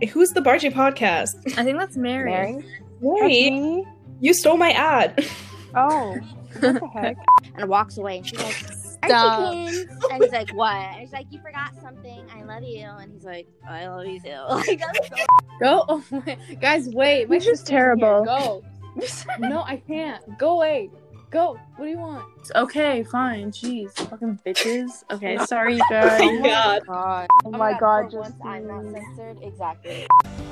Who's the Bargy podcast? I think that's Mary. Wait, you stole my ad. Oh, what the heck? And walks away. And she's like, Stop. chickens. And he's like, what? And she's like, you forgot something. I love you. And he's like, I love you too. Like, that's so Go. Oh my. Guys, wait. My This is sister's terrible. here. Go. No, I can't. Go away. Go. What do you want? Okay, fine. Jeez. Fucking bitches. Okay, sorry, you guys. Oh my god. God. Oh my god, For once, I'm not Justine. censored. Exactly.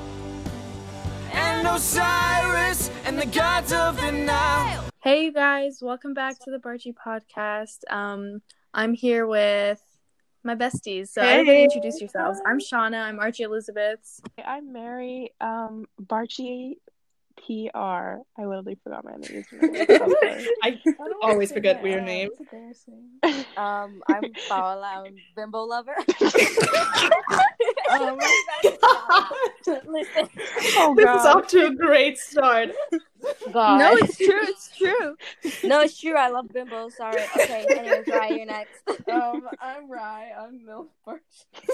And Osiris and the gods of the Nile. Hey, you guys. Welcome back to the Bargy podcast. I'm here with my besties. So everybody introduce yourselves. I'm Shauna. I'm Archie Elizabeth's. I'm Mary. Barchi PR. I literally forgot my name. I always forget your name. It's embarrassing. I'm Paola. I'm Bimbo Lover. Listen. Oh This is god. off to a great start. God. No, it's true. It's true. No, it's true. I love Bimbo. Sorry. Okay, anyways, Rye, you're next. I'm Rye. I'm Milf Barch.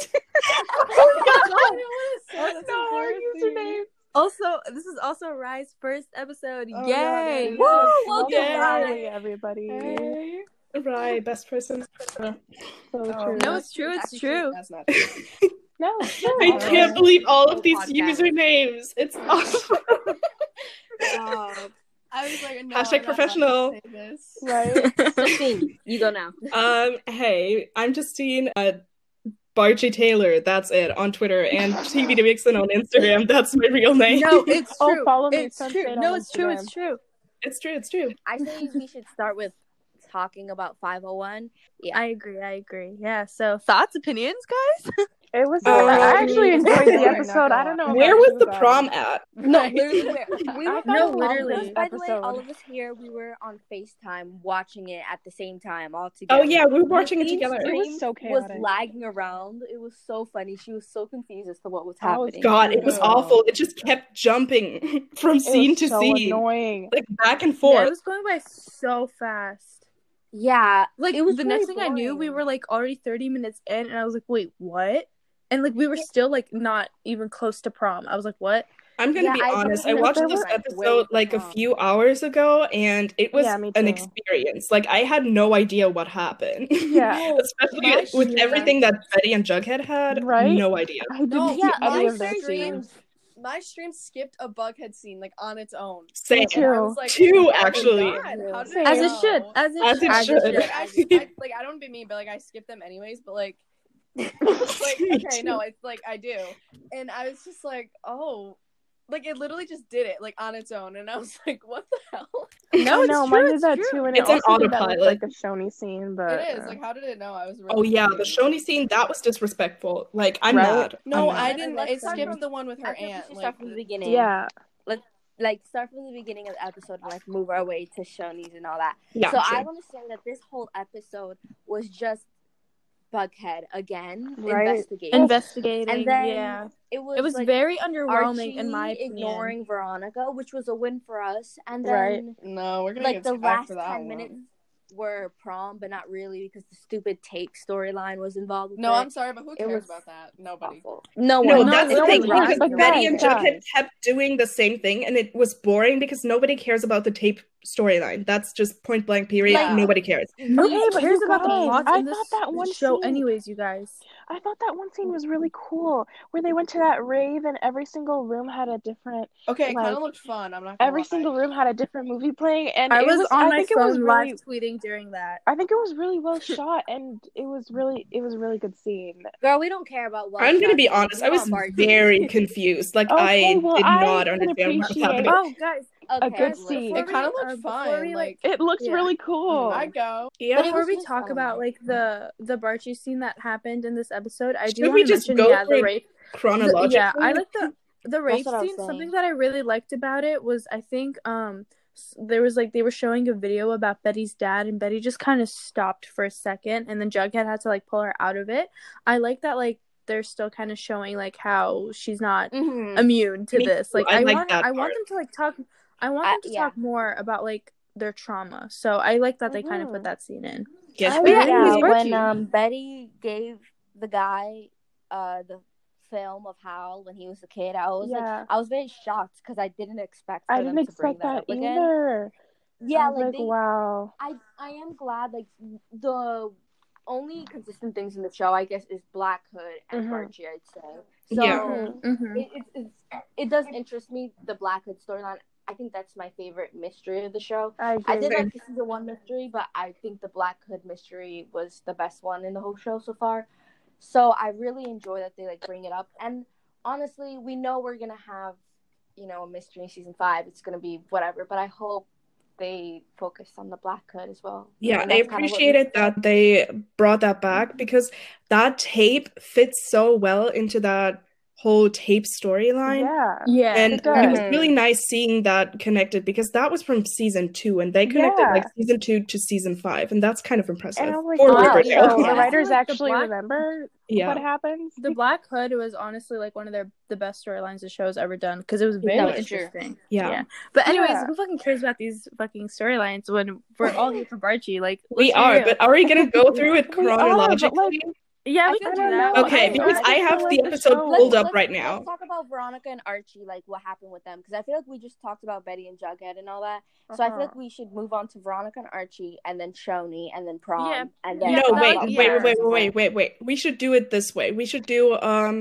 No, our username. Also, this is also Rye's first episode. Oh, Yay! yeah, it is. Woo! Welcome, Yay. Rye. Hey, everybody. Hey. Right, best person. So Oh, true. No, it's true. It's Actually, true. That's not true. No, I can't believe all of these Podcast. usernames. It's awesome. I was like, no, Hashtag I'm not professional. allowed to say this. Right? Justine, you go now. Hey, I'm Justine. Bargy Taylor. That's it on Twitter and TV to Vixen on Instagram. That's my real name. No, it's Oh, true. follow me, It's Sunset true. on No, it's true. Instagram. It's true. It's true. It's true. I say we should start with talking about 501. I agree. Yeah. So, thoughts, opinions, guys? It was. Oh, I actually enjoyed the Not episode. gonna I don't know. Where about was you the guys. prom at? No, literally, we I were thought No, it was literally. this By the way, episode. all of us here, we were on FaceTime watching it at the same time, all together. Oh yeah, we were watching it Justine's together. It was stream so was chaotic. lagging around. It was so funny. She was so confused as to what was I was happening. God, it was No. awful. It just kept jumping from It scene was to so scene, annoying. like back and Yeah, forth. it was going by so fast. Yeah, Like, it was the really next thing I knew, we boring. were like already 30 minutes in, and I was like, wait, what? And like, we were still like not even close to prom. I was like, what? I'm gonna Yeah, be I honest. I don't watched know this if I episode went like a wrong. few hours ago, and it was Yeah, me an too. experience. Like I had no idea what happened. Yeah. Especially My with stream- everything that Betty and Jughead had. Right? No idea. I didn't No, see yeah, any my of their stream- scenes. My stream skipped a Bughead scene like on its own. Same. too. I was like, Two, oh my actually. God, how did Same. I As it know? should. As it As it should. should. Like, I don't want to be mean, but like I skipped them anyways. But like Me okay, too. no, it's like I do, and I was just like, oh, like it literally just did it like on its own, and I was like, what the hell? No, it's no, true. mine did It's that true. too, and It's it an also did that with, autopilot. like a Shoney scene, but It is like, how did it know? I was really Oh yeah, the confused. Shoney scene, that was disrespectful. Like I'm Right? mad. No, I'm I mad. didn't. Let's It start skipped from- the one with I her think we aunt. should Like, start from the beginning. yeah, Like start from the beginning of the episode and like move our way to Shoney's and all that. Yeah, So sure. I want to say that this whole episode was just Bughead again Right. investigating. Investigating. And then yeah. It was It was like, very underwhelming Archie in my opinion. ignoring Veronica, which was a win for us. And then Right. no, we're gonna like get the back last for that 10 one. minutes were prom, but not really because the stupid tape storyline was involved with No, it. I'm sorry, but who It cares was about that? Nobody. Awful. No No, one. that's the no thing. one Because does. Betty and Guys. Jughead kept doing the same thing, and it was boring because nobody cares about the tape storyline. That's just point blank. Period. Like- Nobody cares. Nobody Okay, but cares you about the guys, plots I in this thought that one show scene- anyways, you guys. I thought that one scene was really cool, where they went to that rave and every single room had a different. Okay, it kind Like, of looked fun. I'm not gonna Every lie. single room had a different movie playing, and I it was on I my think it was phone really, live tweeting during that. I think it was really well shot, and it was a really good scene. Girl, we don't care about what. I'm gonna be honest. I was very confused. Like Okay, I well, did I not can understand what was appreciate- happening. Oh, guys, a good scene. It kind of looked fun. Like, It looks Yeah. really cool. I go. Yeah. before we just- talk I don't about know. like the Barchi scene that happened in this episode, I do Should want we to just mention go the through rape. Chronologically. Yeah, I like the rape what I was scene. saying. Something that I really liked about it was I think there was like they were showing a video about Betty's dad, and Betty just kind of stopped for a second, and then Jughead had to like pull her out of it. I like that like they're still kind of showing like how she's not Mhm. immune to Me this. too. Like I like want that I want part. them to like talk. I want them to yeah. talk more about like their trauma. So I like that they kind of Mhm. put that scene in. Yes, I we like did. that. anyways, when Archie. Betty gave the guy the film of Hal when he was a kid, I was Yeah. I was very shocked because I didn't expect for I them didn't to bring expect that that up again. either. Yeah, I was like, wow. I am glad. Like the only consistent things in the show, I guess, is Black Hood and Mhm. Archie. I'd say so. Yeah. It does interest me, the Black Hood storyline. I think that's my favorite mystery of the show. I I agree. did like the season 1 mystery, but I think the Black Hood mystery was the best one in the whole show so far. So I really enjoy that they like bring it up. And honestly, we know we're gonna have, a mystery in season 5. It's gonna be whatever, but I hope they focus on the Black Hood as well. Yeah, And I that's kind of what appreciated that they brought that back because that tape fits so well into that whole tape storyline. Yeah. Yeah. And It it was does. really nice seeing that connected because that was from season 2 and they connected Yeah. like season 2 to season 5 and that's kind of impressive And I was like, for wow, Riverdale. so yeah. the writers I feel like the actually Black- remember Yeah. what happens? The Black Hood was honestly like one of the best storylines the show's ever done because it was very That was true. interesting. Yeah. But anyways, Yeah. who fucking cares about these fucking storylines when we're all here for Barchi? Like, We let's be are, real. but are we going to go through it We are, but, chronologically? Yeah, I we feel can I do don't that. know. Okay, I because just I feel have like the the episode show- pulled up right now. Let's talk about Veronica and Archie, like what happened with them, because I feel like we just talked about Betty and Jughead and all that. So I feel like we should move on to Veronica and Archie, and then Shoni, and then Prom, Yeah. and then Yeah, No, but talk wait, about yeah. wait. We should do it this way. We should do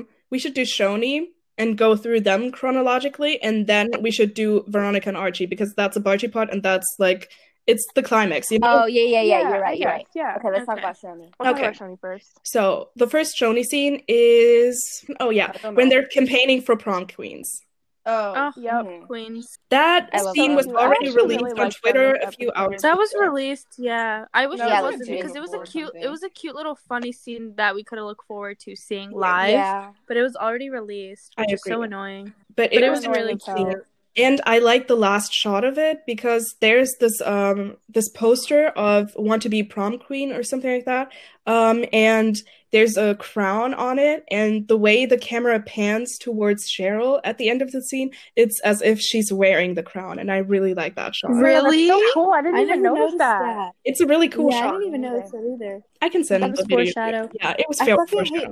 Shoni and go through them chronologically, and then we should do Veronica and Archie because that's a Barchi part and that's like it's the climax, you know? Oh yeah, you're I right. guess, yeah. Okay, let's talk Okay. about Shoni. We'll talk Okay. about Shoni first. So the first Shoni scene is when they're campaigning for prom queens. Oh, Yep. Mhm. Queens. That I love scene that was one. I already actually released really on liked Twitter that a few episode. hours That was ago. released, yeah. I wish No, it Yeah, wasn't legit. because it was a Or cute something. it was a cute little funny scene that we could have looked forward to seeing live. Yeah. But it was already released, I which is so agree. annoying. But But it it was was annoying really as hell. cute. And I like the last shot of it because there's this poster of want to be prom queen or something like that. And there's a crown on it, and the way the camera pans towards Cheryl at the end of the scene, it's as if she's wearing the crown, and I really like that shot. Really? That's so cool. I didn't I even never notice noticed that. It's a really cool Yeah, I shot. didn't even notice that either. I can send That was the video. foreshadow. Yeah, it was I fucking foreshadow.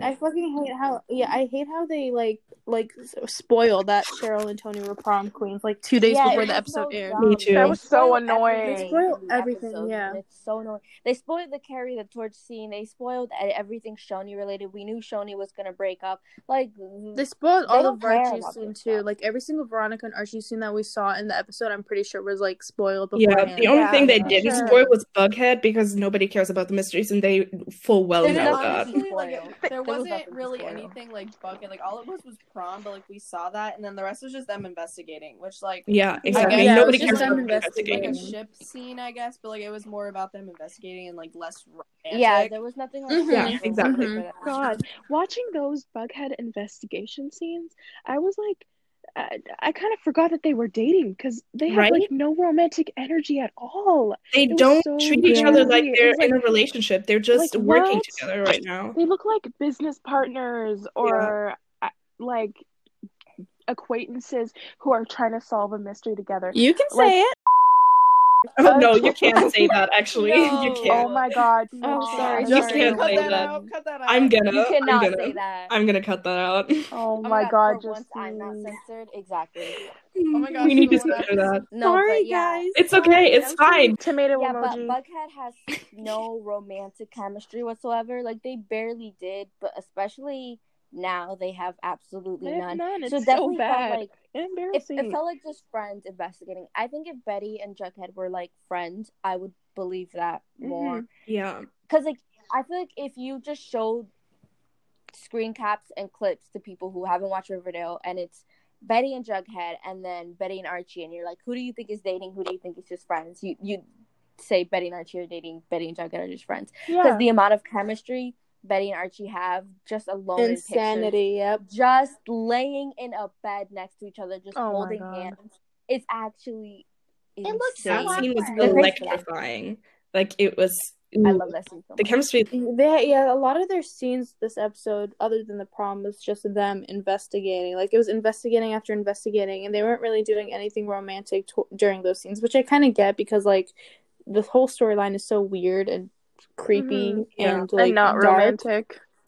hate how they like spoiled that Cheryl and Tony were prom queens like 2 days Yeah, before it the was episode so aired. dumb. Me too. That was so spoiled annoying. everything They spoiled in the everything, episode, yeah. and it's so annoying. They spoiled the Carrie the Torch scene. They spoiled everything Shoni related. We knew Shoni was gonna break up. Like They spoiled all the don't care Archie about scene this too. stuff. Like every single Veronica and Archie scene that we saw in the episode, I'm pretty sure was like spoiled Yeah, beforehand. the only Yeah, thing they for didn't sure. spoil was Bughead because nobody cares about the mysteries and they full well And know was that. honestly, like, spoiled. there There was wasn't nothing to really spoil. anything like Bucket. Like all it was prom, but like we saw that, and then the rest was just them investigating, which like Yeah, I exactly. guess Yeah, it Nobody was just cares them about investigating. like a investigating. ship scene, I guess, but like it was more about them investigating and like less romantic. Yeah, there was nothing like Mhm. Yeah, super exactly. romantic for that. God, watching those Bughead investigation scenes, I was like, I kind of forgot that they were dating because they had Right? like no romantic energy at all. They It was don't so treat each other like crazy. It they're was like, in a relationship. They're just like, working what? together right now. They look like business partners or like acquaintances who are trying to solve a mystery together. You can Like- say it. Oh no, you can't say that actually. No. You Oh can't. my God! Oh, sorry. You Just can't cut say that that. out. Cut that out. I'm gonna. You cannot I'm gonna, say that. I'm gonna cut that out. Oh Oh my God! for once I'm not Justine. censored. Exactly. Oh my gosh, We need to you know what censor that. No, Sorry, but yeah. guys. It's okay. It's fine. Tomato Yeah, but emoji. Bughead has no romantic chemistry whatsoever. Like they barely did, but especially now they have absolutely They have none. none. So It's it definitely so bad. felt like Embarrassing. it felt like just friends investigating. I think if Betty and Jughead were like friends, I would believe that more. Yeah. Because like I feel like if you just showed screen caps and clips to people who haven't watched Riverdale, and it's Betty and Jughead, and then Betty and Archie, and you're like, who do you think is dating? Who do you think is just friends? You say Betty and Archie are dating. Betty and Jughead are just friends. Because Yeah. the amount of chemistry Betty and Archie have just alone in pictures, Insanity. Yep. just laying in a bed next to each other, just Oh my holding God. hands. It's actually looks That insane. scene was They're crazy. electrifying. Like it was. I love that scene so The much. chemistry. A lot of their scenes this episode, other than the prom, was just them investigating. Like it was investigating after investigating, and they weren't really doing anything romantic during those scenes, which I kind of get because like the whole storyline is so weird and creepy Yeah. and like and not dark. romantic.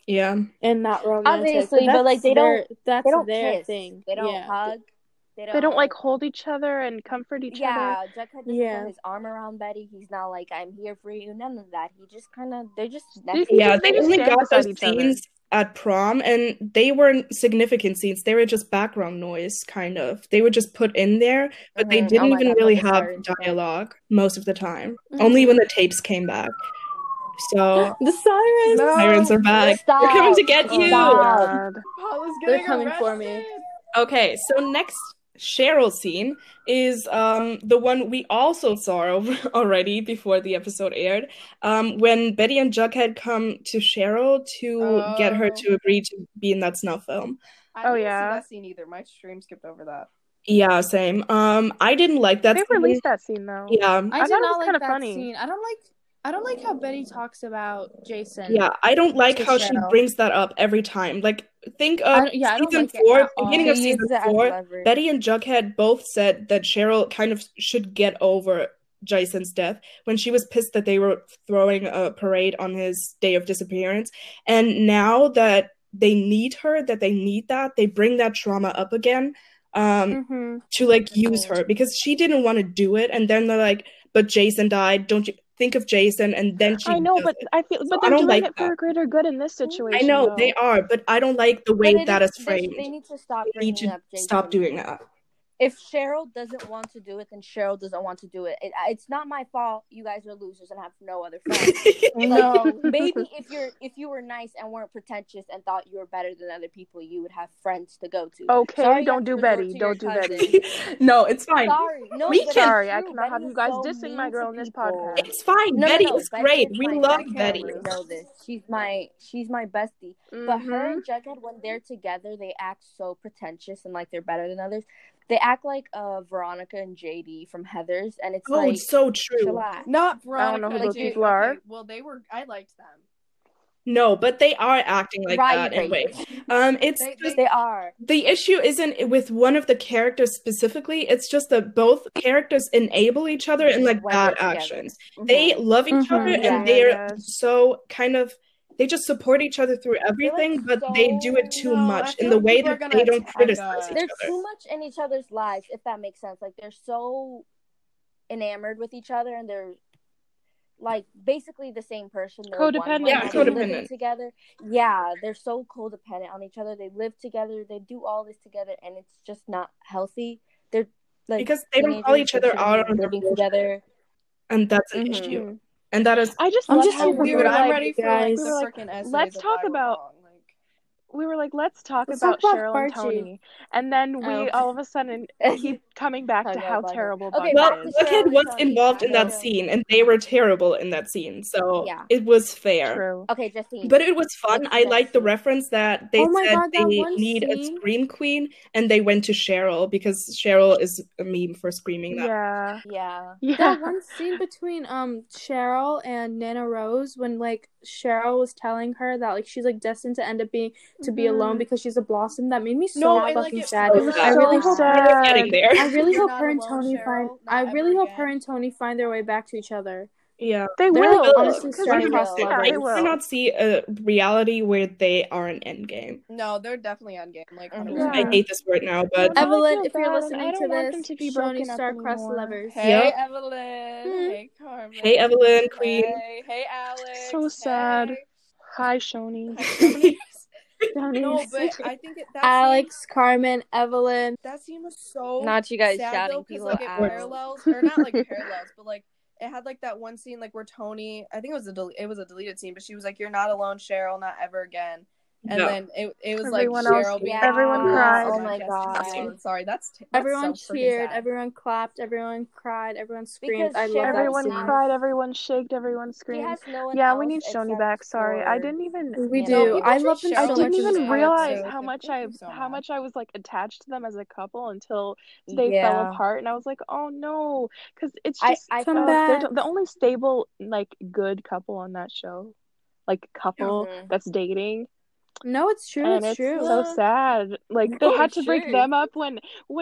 Yeah. and not romantic. Obviously, but like they don't their kiss. thing. They don't Yeah. hug. They don't like hold each other and comfort each other. Yeah, Jughead doesn't Yeah. put his arm around Betty. He's not like, I'm here for you. None of that. He just kind of, they're just next to They Yeah, just- they they just only stand got beside those each other. scenes at prom, and they weren't significant scenes. They were just background noise, kind of. They were just put in there, but they Mhm. didn't Oh my even God, really no, have sorry. dialogue most of the time. Only when the tapes came back. So The sirens. No. sirens are back. They're coming to get Oh you. Stop. God. Paula's They're getting coming for arrested. me. Okay, so next Cheryl scene is the one we also saw already before the episode aired. When Betty and Jughead come to Cheryl to get her to agree to be in that snuff film. I Oh, didn't yeah. see that scene either. My stream skipped over that. Yeah, same. I didn't like that They scene. released that scene though. Yeah. I thought did it was not like kinda that funny. scene. I don't like how Betty talks about Jason. Yeah, I don't like To how she Cheryl. brings that up every time. Like, think of I don't season like it 4, at all. beginning of She season uses it as 4, leverage. Betty and Jughead both said that Cheryl kind of should get over Jason's death when she was pissed that they were throwing a parade on his day of disappearance. And now that they need her, that they need that, they bring that trauma up again to like use her because she didn't want to do it. And then they're like, but Jason died. Don't you think of Jason? And then she I know, does but it. I feel, So but I they're don't doing like it for that. a greater good in this situation. I know though. they are, but I don't like the way But that is they framed. need to stop They need bringing to up Jason. stop doing that. If Cheryl doesn't want to do it, then Cheryl doesn't want to do it. It's not my fault. You guys are losers and have no other friends. No. Maybe if you were nice and weren't pretentious and thought you were better than other people, you would have friends to go to. Okay, Sorry you don't have to do resort Betty. to your Don't do cousin. Betty. No, it's fine. Sorry, no, We but can- it's Sorry, I true. cannot have Betty you is guys so dissing mean my girl to in this people. podcast. It's fine. No, Betty no, is Betty great. is We my love bestie. Betty. You know this. She's my bestie. But her and Jughead, when they're together, they act so pretentious and like they're better than others. They act like Veronica and JD from Heathers, and it's Oh, like it's so true. chillax. Not I Veronica. don't know who and those Jade. people are. Okay, well, I liked them. No, but they are acting like Right, that anyway. right. It's just They are. the issue isn't with one of the characters specifically. It's just that both characters enable each other in like When bad they're together. actions. They love each other Yeah, and they're yes. so kind of they just support each other through everything, but they do it too much in the way that they don't criticize each They're other. too much in each other's lives, if that makes sense. Like they're so enamored with each other, and they're like basically the same person. They're Codependent. one way. Yeah, They're codependent. living together. Yeah, they're so codependent on each other. They live together. They do all this together, and it's just not healthy. They're like Because they don't call each other out on their living bullshit. together. And that's an issue. And that is I just I'm love just how super we Dude, were weird. I'm like, ready for guys. like, we the were like, freaking essays let's of talk why we're about- wrong. Like, we were like, let's talk Let's about talk about Cheryl and Archie. Tony, and then we Oh. all of a sudden keep coming back I to know, how I know. terrible Okay, Bucket well, back to is. Cheryl Bucket and was Tony. involved in that Back to- scene, and they were terrible in that scene, so Yeah. it was fair. True. Okay, Justine. But it was fun. What's I next liked the scene? reference that they Oh my said God, that they one need a scene. scream queen, and they went to Cheryl because Cheryl is a meme for screaming that. Yeah. Yeah. Yeah. That one scene between Cheryl and Nana Rose when like Cheryl was telling her that like she's like destined to end up being be alone because she's a blossom, that made me so No, I like fucking it sad. so It was I so really hope sad. We're getting there. I really You're hope not her and alone, Tony Cheryl. find Not I really ever hope again. her and Tony find their way back to each other. Yeah. They They're, will. like, honestly 'cause starting they cross will. lovers. Yeah, they I will. cannot see a reality where they are an endgame. No, they're definitely on game. Like, 100%. Yeah. I hate this word now, but Now I Evelyn, feel if you're bad, and listening I to don't want them this, to be Shoney broken up star-crossed anymore. lovers. Hey, Yep. Evelyn. Hey, Carmen. hey, Evelyn, queen. Hey, Alex. So sad. Hey. Hi, Shoni. No, but I think that Alex, Carmen, Evelyn. that scene was so Not you guys sad, shouting though, 'cause, people like, it out. parallels, or not like parallels, but like it had like that one scene like where Tony, I think it was a deleted scene, but she was like, "You're not alone, Cheryl, not ever again." And No. then it was Everyone like else- Cheryl being everyone like, cried. Oh my Jesse God. Jackson. Sorry, that's Everyone so freaking cheered, sad. everyone clapped, everyone cried, everyone screamed. Because I love that Everyone scene. cried, everyone shaked, everyone He screamed. has no one Yeah, else we need Shoni except back. Sorry, I for- didn't even. We No, do. people I treat love them Cheryl I so didn't much. even in this realize episode. how much Thank you so how much. much I was like attached to them as a couple until they fell apart, and I was like, oh no, because it's just I Come felt- back. they're the only stable like good couple on that show, like couple Mhm. that's dating. No, it's true. And It's it's true. so sad. Like they No, had it to break should. them up when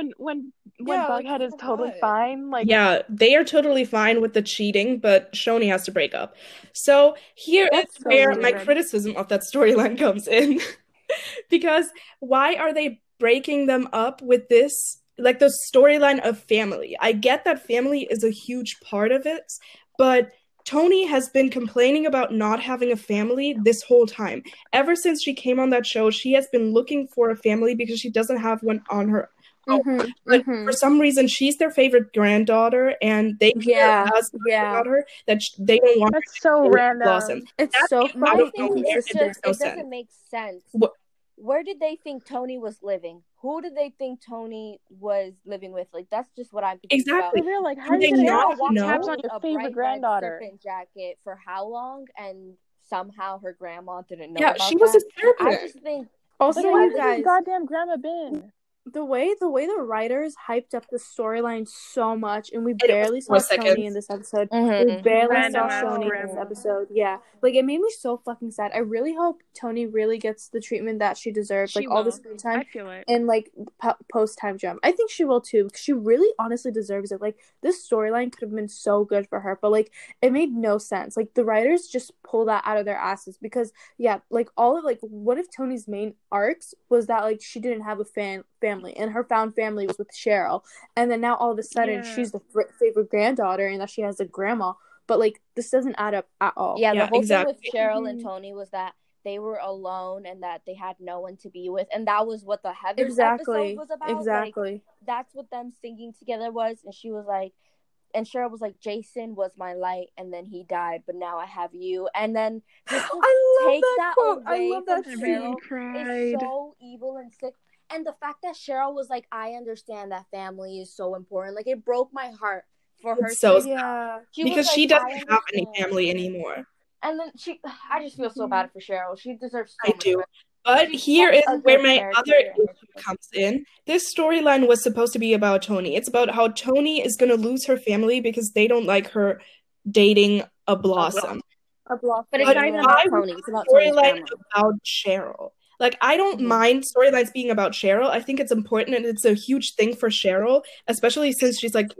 Yeah, like, Bughead is for totally what? fine. Like Yeah, they are totally fine with the cheating, but Shoni has to break up. So here is That's so where my weird. criticism of that storyline comes in. Because why are they breaking them up with this, like the storyline of family? I get that family is a huge part of it, but Toni has been complaining about not having a family this whole time. Ever since she came on that show, she has been looking for a family because she doesn't have one on her own. But for some reason, she's their favorite granddaughter, and they care as much about her that they don't want her that's so to random. blossom. It's That so came My out of thing nowhere, is and just makes no it sense. doesn't make sense. What? Where did they think Toni was living? Who did they think Toni was living with? Like, that's just what I'm confused Exactly. For real, like how Do are you they gonna not keep know? tabs on about your a favorite bright red granddaughter? serpent jacket for how long, and somehow her grandma didn't know Yeah, about she was a that? I serpent. just think Also, Like where you has guys, his goddamn grandma been? the way the writers hyped up the storyline so much, and we And it was barely 4 saw Toni seconds. in this episode. We Mhm. barely Random saw ass Shoni in this grandma. episode. Yeah, like it made me so fucking sad. I really hope Toni really gets the treatment that she deserves, She like all the will. screen I time feel it. and like post time jump. I think she will too, because she really honestly deserves it. Like this storyline could have been so good for her, but like it made no sense. Like the writers just pull that out of their asses, because yeah, like all of like what if Toni's main arcs was that like she didn't have a family and her found family was with Cheryl, and then now all of a sudden she's the favorite granddaughter and that she has a grandma, but like this doesn't add up at all. Yeah, the Yeah, whole exactly. thing with Cheryl and Toni was that they were alone and that they had no one to be with, and that was what the Heather's episode was about. Exactly. Like, that's what them singing together was, and she was like, and Cheryl was like, Jason was my light, and then he died, but now I have you. And then just to I love take that that quote. I away love from that Cheryl cried. is so evil and sick. And the fact that Cheryl was like, I understand that family is so important. Like, it broke my heart for her. It's so to, Yeah. because was she like, doesn't have any family anymore. And then I just feel so bad for Cheryl. She deserves so I much do. better. But She's here such is a where good my character, other and issue comes in. This storyline was supposed to be about Toni. It's about how Toni is going to lose her family because they don't like her dating a Blossom. A block. But it's But not even why about was Toni. It's the about Toni's storyline grandma. about Cheryl? Like, I don't Mhm. mind storylines being about Cheryl. I think it's important and it's a huge thing for Cheryl, especially since she's like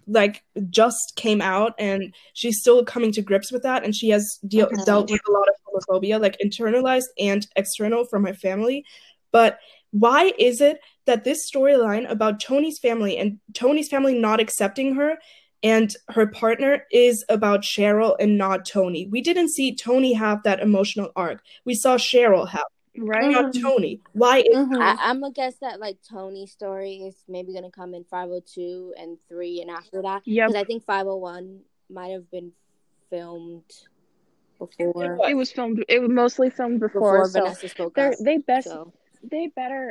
just came out and she's still coming to grips with that, and she has dealt with a lot of homophobia, like internalized and external from her family. But why is it that this storyline about Toni's family and Toni's family not accepting her and her partner is about Cheryl and not Toni? We didn't see Toni have that emotional arc. We saw Cheryl have, Right? not Toni. Why is I'm gonna guess that like Toni's story is maybe gonna come in 502 and 3 and after that. Yep. Because I think 501 might have been filmed before. It was mostly filmed before, so Vanessa spoke up. they So better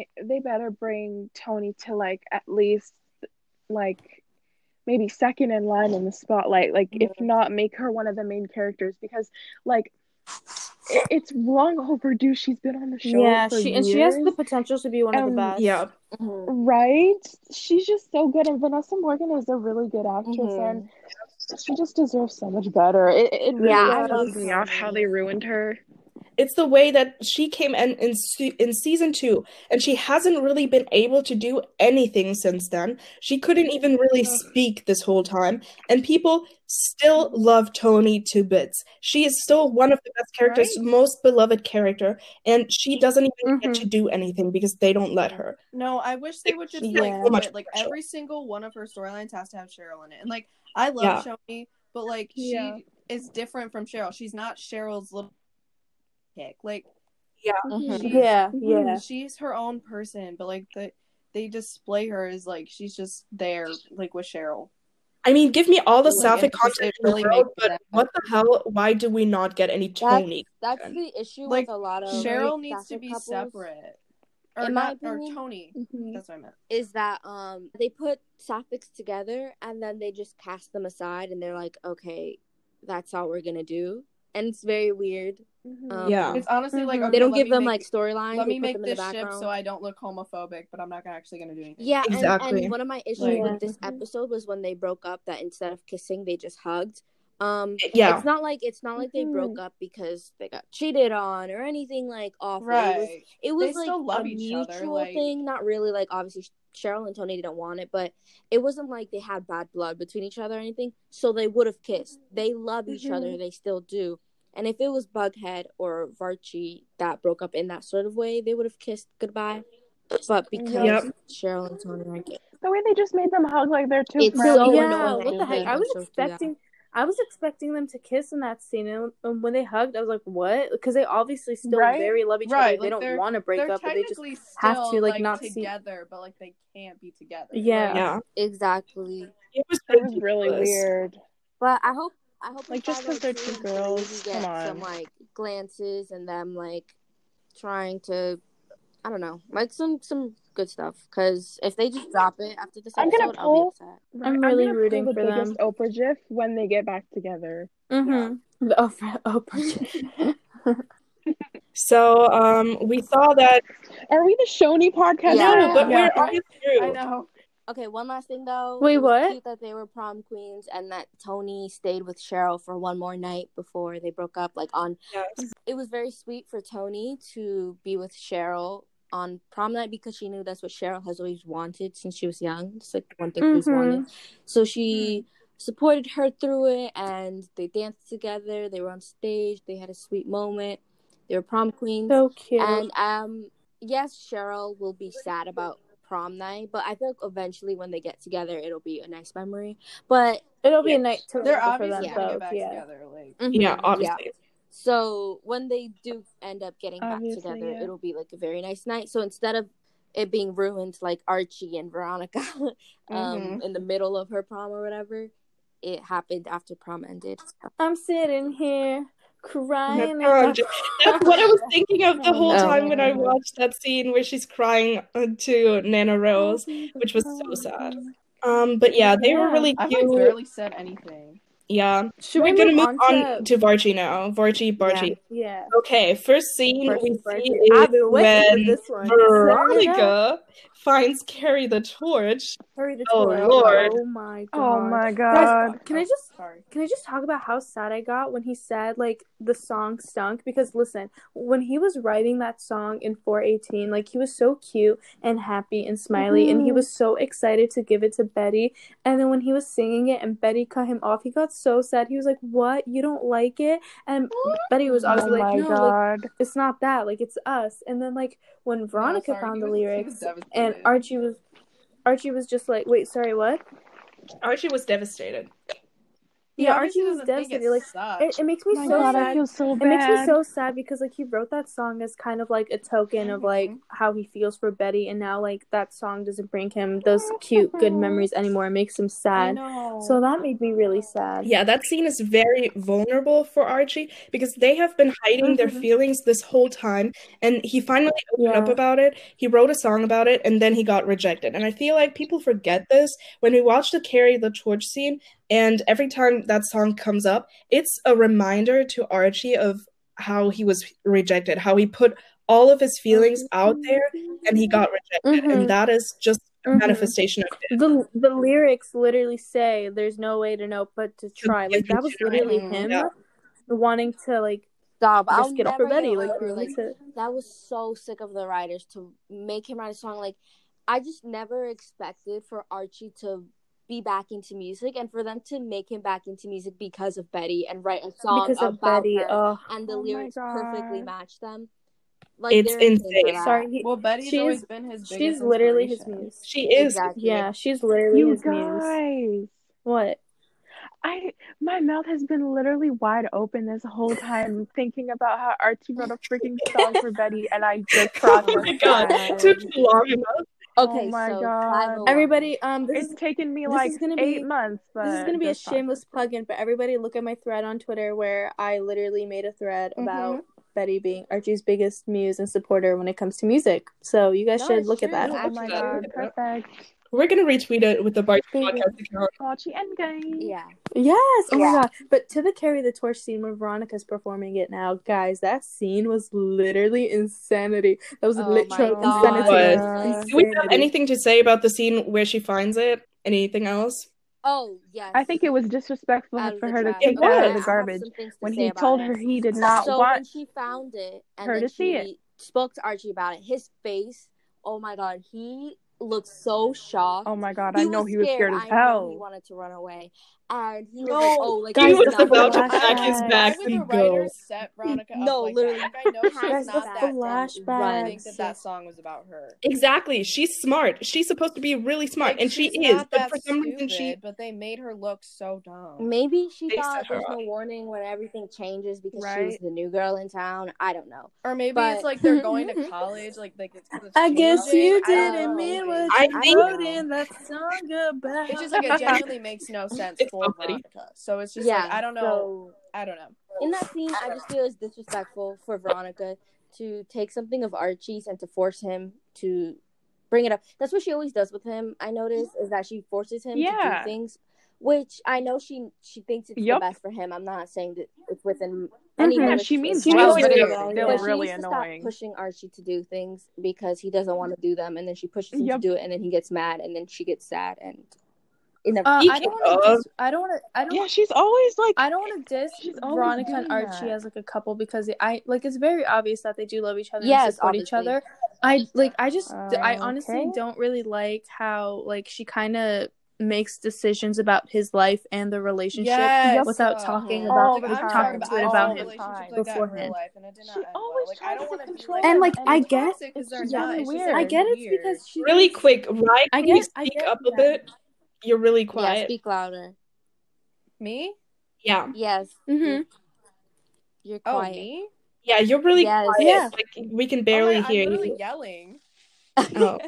bring Toni to like at least like maybe second in line in the spotlight, like if not make her one of the main characters, because like it's long overdue. She's been on the show for years. And she has the potential to be one of the best. yeah. Right? She's just so good, and Vanessa Morgan is a really good actress, and she just deserves so much better. It really pisses me off how they ruined her. It's the way that she came in season 2, and she hasn't really been able to do anything since then. She couldn't even really speak this whole time, and people still love Toni to bits. She is still one of the best characters, most beloved character, and she doesn't even get to do anything because they don't let her. No, I wish they would just like so much quit. Like pressure. every single one of her storylines has to have Cheryl in it. And like I love Shoni, but like she is different from Cheryl. She's not Cheryl's little kick. Like she's her own person, but like they display her as like she's just there like with Cheryl. I mean, give me all the sapphic it content in really the world, makes but sense. what the hell? Why do we not get any Toni? That's the issue Like with a lot of Cheryl needs to sapphic be couples. separate. Or In not, my or opinion, Toni. That's what I meant. Is that they put sapphics together and then they just cast them aside and they're like, okay, that's all we're gonna do, and it's very weird. It's honestly like okay, they don't let give me them make- like storylines. Let They me put make them in the this ship background. so I don't look homophobic, but I'm not actually gonna do anything. Yeah, Exactly. and one of my issues with this episode was when they broke up, that instead of kissing, they just hugged. Yeah. It's not like they broke up because they got cheated on or anything like awful. Right. It was They like still love a each other, mutual like- thing. Not really, like, obviously Cheryl and Tony didn't want it, but it wasn't like they had bad blood between each other or anything. So they would have kissed. They love each other. They still do. And if it was Bughead or Varchi that broke up in that sort of way, they would have kissed goodbye. But because Yep. Cheryl and Tony are gay, The way they just made them hug like they're two It's friends. so yeah, annoying. what the heck? They I was expecting them to kiss in that scene, and when they hugged, I was like, "What?" Because they obviously still Right? very love each Right, other. They like, don't want to break They're up, but they just technically have still, to, like, not see- together, but like they can't be together. Yeah. Yeah. exactly. It was It was really ridiculous. weird. But I hope Like, just 'cause they're two girls, get come on. some like glances and them like trying to, I don't know, like some good stuff. Because if they just drop it after this I'm gonna episode, I'll be pull- upset. I'm really gonna pull rooting the for biggest them. Oprah gif when they get back together. Mm-hmm. The Oprah. So we saw that. Are we the Shoney podcast? Yeah. No, but now? we're almost through. I know. Okay, one last thing though. Wait, It was what? Cute that they were prom queens and that Tony stayed with Cheryl for one more night before they broke up. Like Yes. it was very sweet for Tony to be with Cheryl on prom night because she knew that's what Cheryl has always wanted since she was young. It's like the one thing she's wanted. So she supported her through it, and they danced together. They were on stage. They had a sweet moment. They were prom queens. So cute. And yes, Cheryl will be sad about prom night, but I feel like eventually when they get together, it'll be a nice memory. But It'll be a night to They're remember for obviously them gonna get both. back Yeah. together. Like, Yeah, obviously. So when they do end up getting Obviously, back together, yeah. it'll be like a very nice night. So instead of it being ruined like Archie and Veronica in the middle of her prom or whatever, it happened after prom ended. I'm sitting here crying. That's what I was thinking of the whole Oh. time when I watched that scene where she's crying to Nana Rose, which was so sad. But yeah, they were really I've cute. like barely said anything. Yeah. Should We're we gonna move move on on to Varchi now. Varchi. Yeah. Okay, first scene Varchi, we Varchi. see I've is been waiting for when this one. Veronica finds Carrie the torch. Hurry the Oh, tour. Lord. Oh my god. Oh my Guys, god. can I just Sorry. talk about how sad I got when he said like the song stunk? Because listen, when he was writing that song in 418, like he was so cute and happy and smiley, and he was so excited to give it to Betty. And then when he was singing it and Betty cut him off, he got so sad. He was like, "What? You don't like it?" And Betty was Oh obviously my like, "No, like god. it's not that. Like it's us." And then like when Veronica sorry, found he the was lyrics devastated. and Archie was just like, "Wait, sorry, what?" Archie was devastated. Yeah, obviously Archie was doesn't think devastated. Like sucks. it makes me Oh my so god, sad. I feel so It bad. makes me so sad because like he wrote that song as kind of like a token of like how he feels for Betty, and now like that song doesn't bring him those cute good memories anymore. It makes him I sad. know. So that made me really sad. Yeah, that scene is very vulnerable for Archie because they have been hiding their feelings this whole time, and he finally opened up Yeah. about it. He wrote a song about it, and then he got rejected. And I feel like people forget this when we watch the Carry the Torch scene, and every time that song comes up, it's a reminder to Archie of how he was rejected, how he put all of his feelings out there, and he got rejected. And that is just a manifestation of it. The lyrics literally say there's no way to know but to try. Like that was literally him Yeah. wanting to like Stop. I'll risk it all never for Betty. get Like, over, really to- that was so sick of the writers to make him write a song. Like, I just never expected for Archie to be back into music and for them to make him back into music because of Betty and write a song because of about Betty. her, Oh, and the Oh my lyrics perfectly God. match them. Like, It's they're insane for insane. that. sorry. Well, Betty's she's- always been his biggest She's literally his inspiration. muse. She is. Exactly. Yeah, she's literally You his muse. guys. What? My mouth has been literally wide open this whole time thinking about how Archie wrote a freaking song for Betty, and I just processed Oh my god, that. it took too long enough. Okay, Oh my so God. 501. Everybody, It's taken me this like is gonna 8 be- months, but this is gonna be a just shameless plug-in, but everybody look at my thread on Twitter where I literally made a thread about Betty being Archie's biggest muse and supporter when it comes to music. So you guys No, should it's look at true. that. Oh my god, perfect. We're gonna retweet it with the Bart Baby. podcast account. Archie and guys. Yeah. Yes. Oh Yeah. my god. But to the Carry the Torch scene when Veronica's performing it now, guys, that scene was literally insanity. That was Oh literal my God. insanity. Do we have anything to say about the scene where she finds it? Anything else? Oh yes, I think it was disrespectful out of for the her to trash. take Okay, that out Okay, of the I have garbage some things to when say he about told it. her he did not So want when she found it and her then to see it. she spoke to Archie about it, his face, oh my god, he looked so shocked. Oh my god, He I know was he was scared as I know he hell. wanted to run away. And he was No, like, oh, like he Guys, was the about to pack his flashbacks. why bags would the and go. writers set Veronica up no, like literally, that? Like, I know she's Guys, the not that dumb to think flashbacks. that song was about her. Exactly. She's smart. She's supposed to be really smart, Like, and she she's is. not But that for some reason, stupid, but they made her look so dumb. maybe she They thought set her there's up. no warning when everything changes because she was Right? the new girl in town. I don't know. Or maybe But it's like they're going to college, like it's I guess changing. you I don't didn't know. mean what I you think wrote in that song about. It's just like it genuinely makes no sense it's for somebody. Veronica. So it's just yeah, like I don't know. so I don't know. in that scene, I just feel it's disrespectful for Veronica to take something of Archie's and to force him to bring it up. That's what she always does with him. I notice is that she forces him to do Yeah. things, which I know she thinks it's the Yup. best for him. I'm not saying that it's within any Yeah, limits. she means She well, means but really it's well, still yeah. But she really needs to annoying. stop pushing Archie to do things because he doesn't want to do them, and then she pushes him Yup. to do it, and then he gets mad, and then she gets sad, and it never. I Speaking don't want to. of, I don't want to. I don't. Yeah, she's always like, I don't want to diss she's always Veronica and doing Archie that. as like a couple because it's very obvious that they do love each other and Yes, support each obviously. other. I honestly Okay. don't really like how like she kind of makes decisions about his life and the relationship Yes, without talking Mhm. about all the like, I'm time. talking talking about to it I've about had him relationships like that in beforehand. real life, and it did She not end well. always Like I tries don't to want to be control like, And him, like and I it's get toxic because it's they're just not. really It's just weird. I like get it's weird. because she really thinks quick, Ryan, I can you get speak up a yeah. bit? You're really Yeah, quiet. speak louder. Me? Yeah. Yes, Mhm. you're Oh, quiet. me? Yeah, you're really Yes. quiet. Yeah. Like we can Oh barely my! I'm hear literally you. yelling. Oh,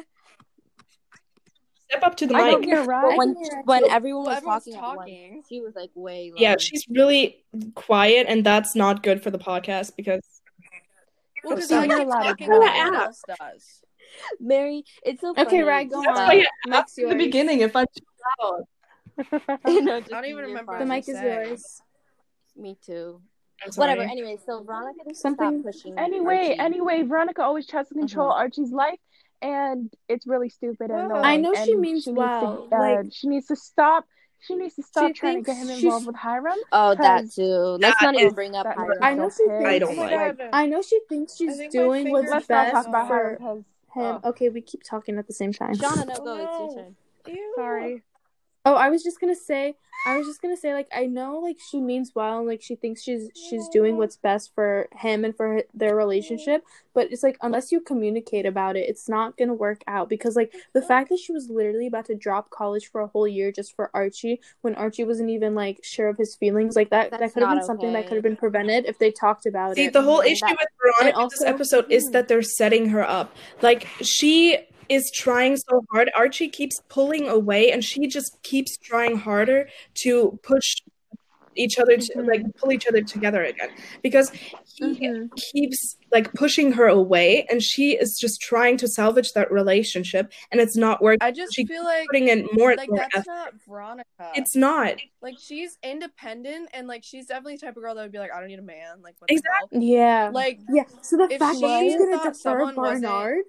step up to the I can mic. hear Ryan. When everyone Well, was everyone's talking at once, talking. she was like way Yeah, louder. she's really quiet, and that's not good for the podcast because Well, because So I you're keep allowed to talking when talk. everyone Yeah. else does. Mary, it's so Okay, funny. right, go that's on. why I Mic's asked in the yours. beginning if I'm too loud. No, I don't even remember The what mic you is said. yours. Me too. I'm sorry. Whatever. Anyway, so Veronica needs to Something- stop pushing. Anyway, Veronica always tries to control Mhm. Archie's life, and it's really stupid and Well, annoying. I know she and means she well. Needs to, like she needs to stop. She needs to stop She trying to get him thinks involved she's- with Hiram. Oh, that 'cause too. Let's not That even is- bring up that Hiram. I know she thinks I don't Oh my like. God. I know she thinks I she's think my doing what's fingers Let's not best talk about Hiram for because him. Okay, we keep talking at the same time. Shauna, no, go. Oh, It's no. your turn. Ew. sorry. Oh, I was just gonna say, like, I know, like, she means well, and, like, she thinks she's doing what's best for him and for their relationship, but it's, like, unless you communicate about it, it's not gonna work out, because, like, the fact that she was literally about to drop college for a whole year just for Archie, when Archie wasn't even, like, sure of his feelings, like, that That's could have been not something that okay. could have been prevented if they talked about See, it. the whole And issue that- with Veronica and in this also- episode is that they're setting her up. Like, she is trying so hard. Archie keeps pulling away, and she just keeps trying harder to push each other to like pull each other together again, because he keeps like pushing her away, and she is just trying to salvage that relationship, and it's not working. I just She feel keeps like putting in more and like more that's effort. not Veronica. It's not. like she's independent and like she's definitely the type of girl that would be like, I don't need a man. Like what Exactly. Yeah. Like Yeah. So the if fact that she she's gonna thought defer someone wasn't- Barnard,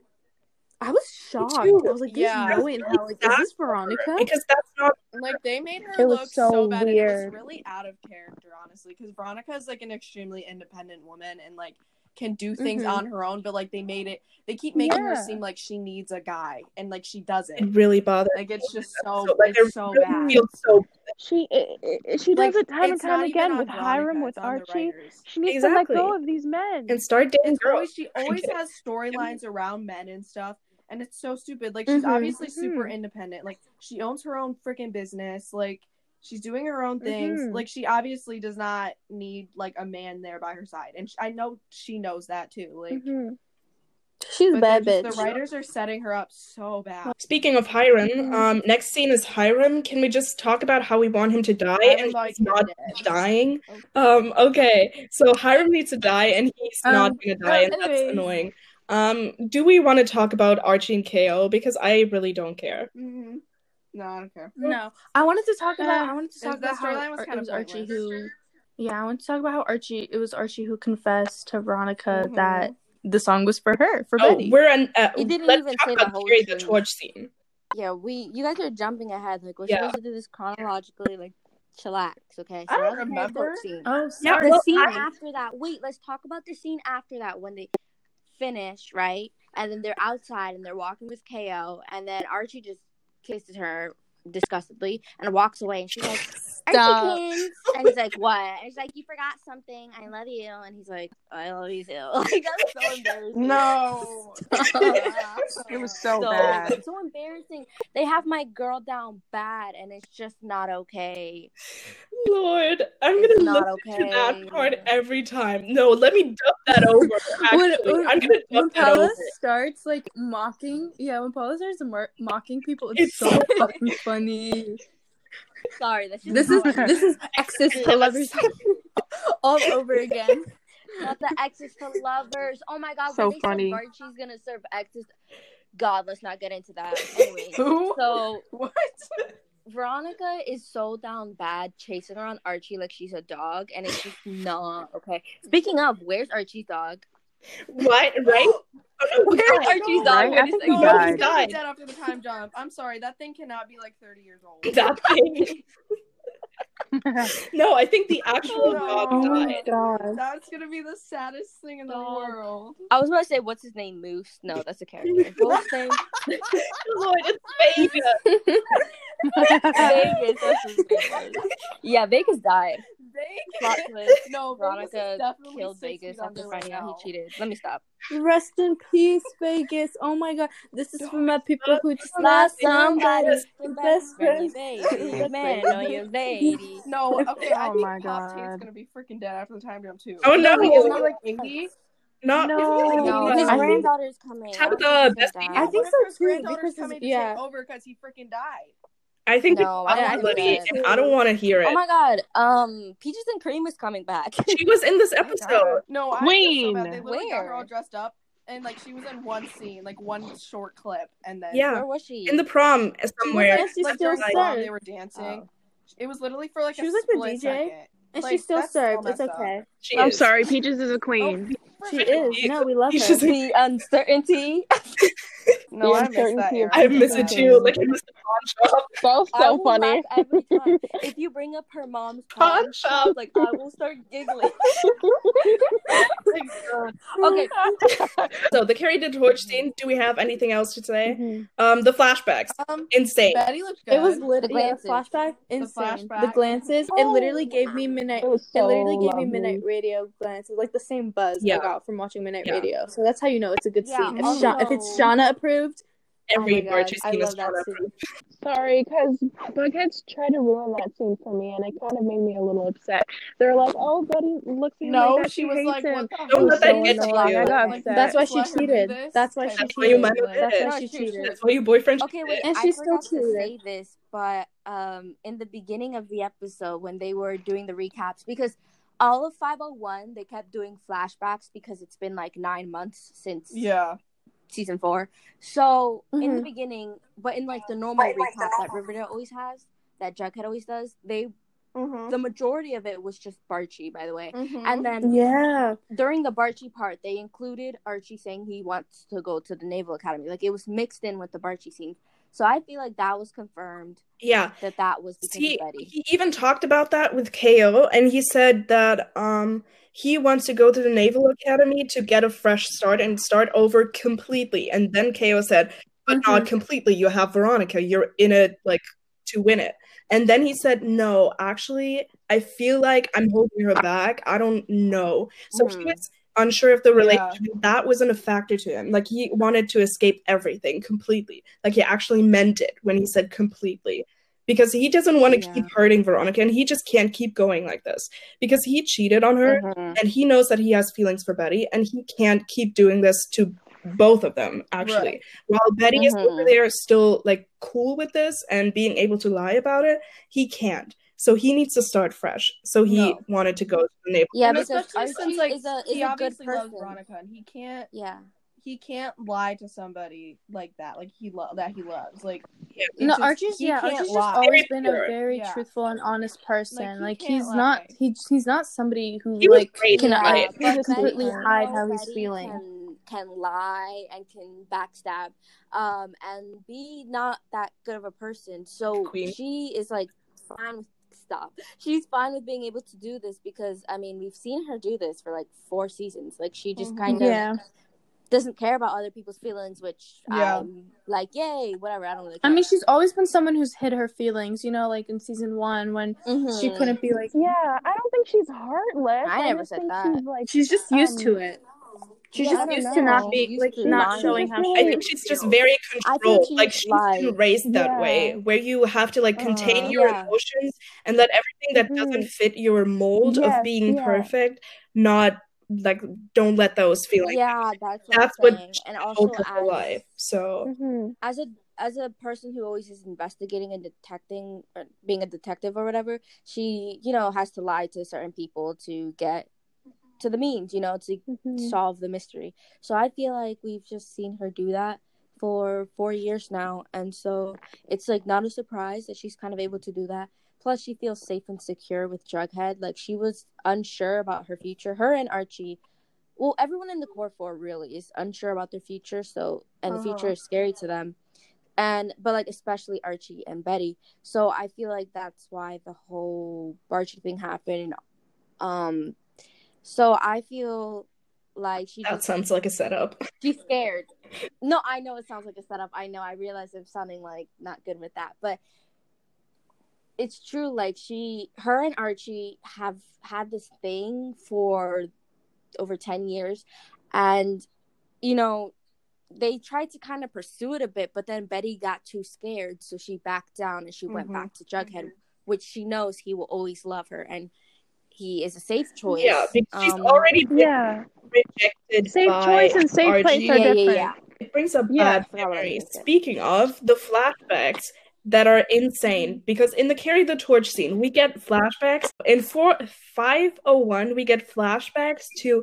I was shocked. too. I was like, "There's Yeah. no way in hell. Like, is this Veronica?" Because that's not. like they made her It was look so so bad, and it weird. was really out of character, honestly. Because Veronica is like an extremely independent woman and like can do things on her own, but like they keep making her Yeah. seem like she needs a guy, and like she It doesn't. really bothers. Like it's just so Like, I it's so really bad. feel so. She does Like it time and it's time not even again on with Veronica, Hiram, with it's on the Archie. writers. She needs to let go Exactly. of these men. And start dating It's girls. always she I'm always kidding. has storylines around men and stuff, and it's so stupid. Like she's obviously super independent. Like she owns her own freaking business. Like she's doing her own things. Like she obviously does not need like a man there by her side, and I know she knows that too. Like, She's a but bad the bitch. writers are setting her up so bad. Speaking of Hiram, next scene is Hiram. Can we just talk about how we want him to die Hiram and like he's not dead. dying? Okay. So Hiram needs to die and he's not gonna die, and that's anyways. annoying. Do we want to talk about Archie and KO? Because I really don't care. Mm-hmm. No, I don't care. No, I wanted to talk about. that how storyline was it kind was of Archie pointless. who. Yeah, I want to talk about how it was Archie who confessed to Veronica Mhm. that the song was for her, for Oh, Betty. we're an. He didn't let's even talk say the about whole Carry the truth. Torch scene. Yeah, you guys are jumping ahead. Like, we're Yeah. supposed to do this chronologically. Like, chillax, okay? I don't that's the remember. scene. Oh, Yeah, sorry. The scene after that. Wait, let's talk about the scene after that when they finish, right? And then they're outside and they're walking with KO, and then Archie just kisses her disgustedly and walks away, and she's like, Stop. Archiekins, and he's like, what? And she's like, you forgot something. I love you. And he's like, I love you too. Like, that's so embarrassing. No. It was so bad. It's so embarrassing. They have my girl down bad, and it's just not okay. Lord, I'm It's gonna not listen to okay. that part every time. No, let me dub that over. Actually, I'm gonna when dub that over. Paula starts like mocking, when Paula starts mocking people, it's It's so so fucking funny. Sorry, that's just This is exes to lovers all over again. not the exes to lovers. Oh my god, So when they funny. said Archie's gonna serve exes. God, let's not get into that. Anyway, Who? so What? Veronica is so down bad chasing around Archie like she's a dog, and it's just not okay. Speaking of, where's Archie's dog? What? Right? Where's Archie's dog? Right? I Wait a think second. he No, died. he's gonna Died. be dead after the time jump. I'm sorry, that thing cannot be like 30 years old. That thing. No, I think the actual No. dog Oh my died. god. That's gonna be the saddest thing in the Dog. world. I was about to say, what's his name? Moose? No, that's a character. What's his name? Lord, it's Vegas. Vegas. That's his name. Yeah, Vegas died. Plot twist. No, Veronica Vegas is definitely killed 6 Vegas feet after under right finding out now. he cheated. Let me stop. Rest in peace, Vegas. Oh my god. This is for my people who just Lost lost somebody. the The best friends. baby. Man, know your lady. No, okay, I Oh think my Pop Tate's God. gonna be freaking dead after the time jump too. Oh, no. Isn't he like Iggy? Not No, his I- granddaughter's coming. Tabitha, I don't think best he's thing- gonna I die. think What so if his too, granddaughter's because coming to yeah. take over because he freaking died? I think No, it's I don't possibility, think and I don't want to hear it. Oh my god, Peaches and Cream is coming back. She was in this episode. No, I feel so Queen. bad. They literally got her Where? all dressed up, and like she was in one scene, like one short clip, and then Yeah, Where was she? in the prom somewhere. And she like still during the prom, served. they were dancing. Oh. It was literally for like She a was like the split DJ, second. and Like, she still that's so served. It's messed up. okay. She I'm is. sorry, Peaches is a queen. She is. No, we love her. She's The uncertainty. No, I missed that era. I miss it too. Like it was the pawn shop. That was I so will funny. laugh every time. If you bring up her mom's Pawn pawn shop, like I will start giggling. Okay. So the Carrie the Torch scene. Do we have anything else to say? Mhm. The flashbacks. Insane. Betty looked good. It was The literally glances. flashback. Insane. The flashback. glances. It literally gave me midnight. It was It so literally gave me lovely. midnight radio glances, like the same buzz Yeah. I got from watching midnight Yeah. radio. So that's how you know it's a good Yeah, scene. If, also- if it's Shauna approved, Every oh my God, Archie I scene is love that Shauna scene. approved. Sorry, because Buckheads tried to ruin that scene for me, and it kind of made me a little upset. They're like, "Oh, Buddy looks at him No, like that. she She was hates like, him." "What the Don't hell?" let was that so get to annoying. you. I got Like, upset. that's why just she let her do cheated. this That's why type she of That's why you cheated. might thing. have That's did why it. she No, cheated. That's why your boyfriend Okay, wait. And I she still forgot to cheated. say this, but in the beginning of the episode when they were doing the recaps, because all of 501 they kept doing flashbacks because it's been like 9 months since Yeah. season 4. So in the Mhm. beginning, but in like the normal recap that Riverdale always has, that Jughead always does, the majority of it was just Barchi, by the way. And then Yeah. during the Barchi part, they included Archie saying he wants to go to the Naval Academy. Like it was mixed in with the Barchi scene. So I feel like that was confirmed Yeah. that was because See, of Betty. he even talked about that with KO, and he said that he wants to go to the Naval Academy to get a fresh start and start over completely. And then KO said, "But not completely. You have Veronica. You're in it like to win it." And then he said, "No, actually, I feel like I'm holding her back. I don't know." So he was unsure if the relationship that wasn't a factor to him. Like he wanted to escape everything completely. Like he actually meant it when he said completely. Because he doesn't want to keep hurting Veronica, and he just can't keep going like this. Because he cheated on her, and he knows that he has feelings for Betty, and he can't keep doing this to both of them, actually. Right. While Betty is over there still, like, cool with this and being able to lie about it, he can't. So he needs to start fresh. So he wanted to go to the Naval. Yeah, And because especially Archie since like is a he good obviously loves person. Veronica, and Yeah. he can't lie to somebody like that, like he loves. Like No, it's just- Archie's he yeah, can't Archie's just lie. always been a pure. very Yeah. truthful and honest person. Like, he Like he's can't not lie. he's not somebody who He was like great can tonight. like but completely Betty, hide you how know he's Betty feeling. can lie and can backstab, and be not that good of a person. So Queen. she is like fine with She's fine with being able to do this because I mean we've seen her do this for like 4 seasons. Like she just kind of doesn't care about other people's feelings, which I'm like, yay, whatever. I don't really care. I mean, she's always been someone who's hid her feelings, you know, like in season 1 when she couldn't be like. Yeah, I don't think she's heartless. I never said that. She's just used to it. She's just used to not being like not showing how. I think she's just very controlled. Like she's been raised that way, where you have to like contain your emotions and let everything that doesn't fit your mold of being perfect, not like don't let those feelings. Yeah, that's what and also as her life. So as a person who always is investigating and detecting, or being a detective or whatever, she has to lie to certain people to get to the means, to solve the mystery. So I feel like we've just seen her do that for 4 years now, and so it's like not a surprise that she's kind of able to do that. Plus she feels safe and secure with Jughead. Like she was unsure about her future. Her and Archie, well, everyone in the core 4 really is unsure about their future, so and the future is scary to them. But like especially Archie and Betty. So I feel like that's why the whole Archie thing happened. So I feel like that sounds like a setup. She's scared. No, I know it sounds like a setup. I know. I realize I'm sounding like not good with that, but it's true. Like her and Archie have had this thing for over 10 years, and they tried to kind of pursue it a bit, but then Betty got too scared, so she backed down and she went back to Jughead, which she knows he will always love her and he is a safe choice. Yeah, because she's already been rejected. Safe by choice and safe Archie. place are different. Yeah. It brings up bad memories. Speaking of the flashbacks that are insane, because in the Carry the Torch scene, we get flashbacks. In 501, we get flashbacks to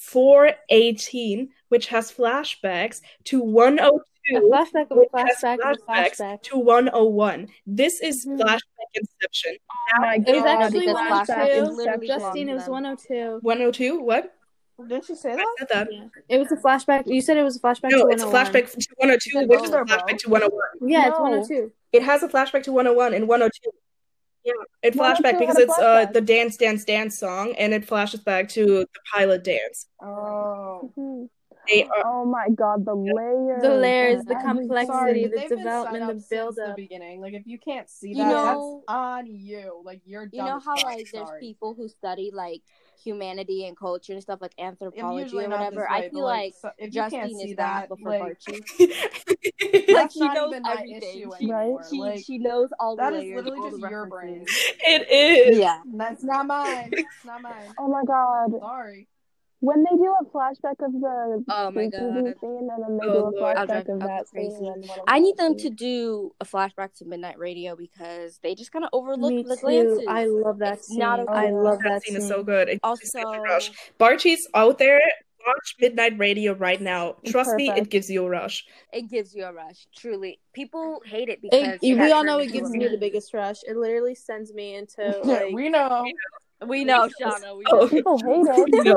418, which has flashbacks to 102. A flashback of a flashback of a flashback to 101. This is flashback inception. Oh my God. It was actually Flashback 102. Justine, it was 102. 102? What? Didn't she say I that? said that. Yeah. It was a flashback. You said it was a flashback No, to 101. it's a flashback to 102, which is a flashback to 101. Yeah, it's 102. It has a flashback to 101 and 102. Yeah, it flashback because it's the Dance Dance Dance song, and it flashes back to the pilot dance. Oh. Oh my God, the layers, the complexity, the they've been development, the build since up. the beginning. Like if you can't see that, that's on you. Like you're dumb. You know how sorry. there's people who study like humanity and culture and stuff like anthropology or not whatever. way, I feel like so if Justine you can't see is that before like, Archie. That's she not knows even my everything. issue anymore. She knows all the that layers. That is literally all just the your brain. It is. Yeah. That's not mine. It's not mine. Oh my God. Sorry. When they do a flashback of the oh my God. scene, and then they do a flashback of that crazy. scene. I need them to do a flashback to Midnight Radio because they just kind of overlook the glances. I love that scene. I love that scene. Is so good. It also, rush. Barchie's out there. Watch Midnight Radio right now. Trust me, it gives you a rush. It gives you a rush. Truly, people hate it because we all know it gives me the biggest rush. It literally sends me into like. We know. We know, Shauna. People hate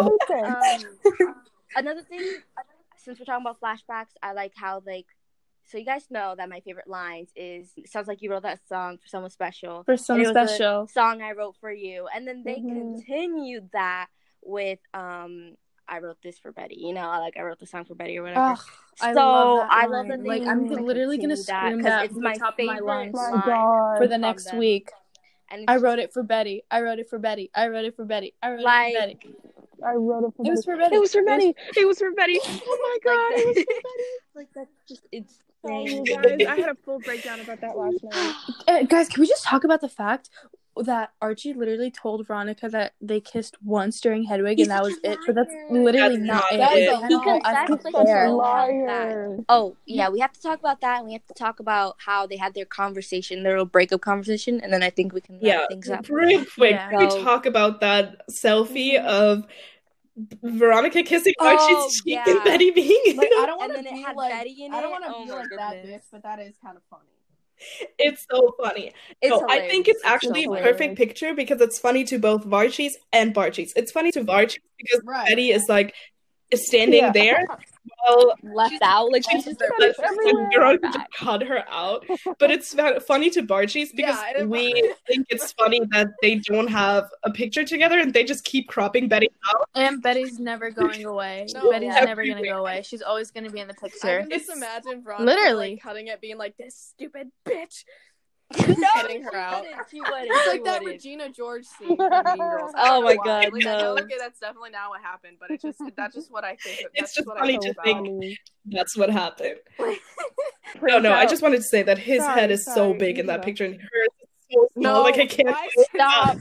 it. Another thing, since we're talking about flashbacks, I like how so you guys know that my favorite lines is it sounds like you wrote that song for someone special. For someone special. Song I wrote for you, and then they continued that with I wrote this for Betty. I wrote the song for Betty or whatever. I love that. Like I'm literally gonna scream that it's my top of my lungs for the next week. And I wrote it for Betty. I wrote it for Betty. I wrote it for Betty. I wrote it for Betty. I wrote it for Betty. It was for Betty. It was for Betty. It was for Betty. Oh my God, it was for Betty. Like that's just it's. Oh, guys, I had a full breakdown about that last night. Guys, can we just talk about the fact that Archie literally told Veronica that they kissed once during Hedwig and that was it? But that's literally not it. Oh, yeah, we have to talk about that, and we have to talk about how they had their conversation, their little breakup conversation, and then I think we can wrap things up. Real quick, can we talk about that selfie of Veronica kissing Archie's cheek and Betty being in I don't want to be like Betty in I don't want to it. be like that bitch, but that is kind of funny. It's so funny. I think it's actually a perfect picture because it's funny to both Varchie's and Barchie's. It's funny to Varchie's because Betty is standing there well, left out. Like she's just and Veronica just cut her out. But it's funny to Bargie's because we think it's funny that they don't have a picture together and they just keep cropping Betty out. And Betty's never going away. No, Betty's never gonna go away. She's always gonna be in the I picture. can just imagine Veronica Literally like, cutting it, being like, "This stupid bitch," no, getting her out. She wouldn't. It's She like that wouldn't. Regina George scene from Mean Girls. I Oh don't my know why. God, Like, I know, no. okay, that's definitely not what happened, but that's just what I think. It's That's just what funny I to think. think that's what happened. No, I just wanted to say that his head is so big in that picture and hers is so small. No, Like I can't. why- Stop!